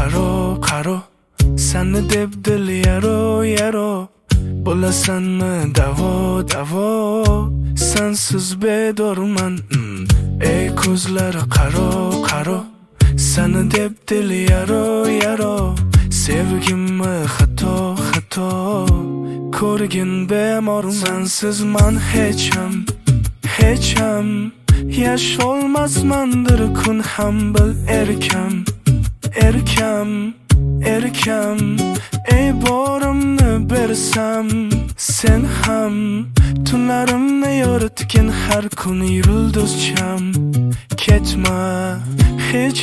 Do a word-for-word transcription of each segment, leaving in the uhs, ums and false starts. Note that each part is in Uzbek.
qaro qaro seni deb dil yaro yaro bo'lasanmi davo davo sensiz bedorman mm. ey ko'zlari qaro qaro seni deb dil yaro yaro sevgimmi xato xato ko'rgin bemorman sensiz man hecham hecham yasholmasman bir kun ham bil erkam erkam erkam ey borimni bersam sen ham tunlarimni yoritgin har kun yulduzcham ketma hech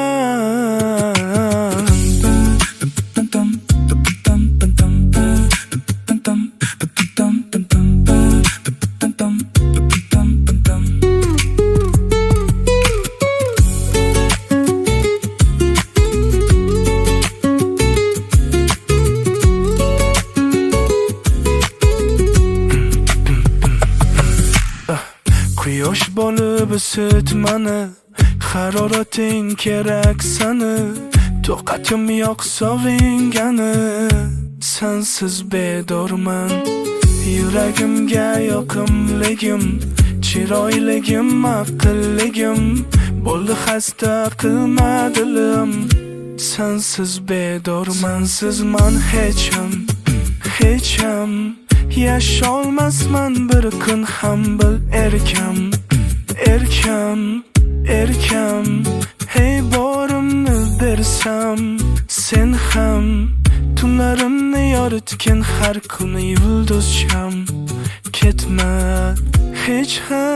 ham Quyosh bo'lib isitmani harorating kerak sani to'qatim yo'q sovingani sensiz bedorman yuragimga yoqimligim chiroyligim aqlligim bo'ldi xasta qilma dilim sensiz bedorman sizman hecham hecham yasholmasman bir kun ham bil erkam erkam erkam hey borimni bersam sen ham tunlarimni yoritgin har kun yulduzcham ketma hech ham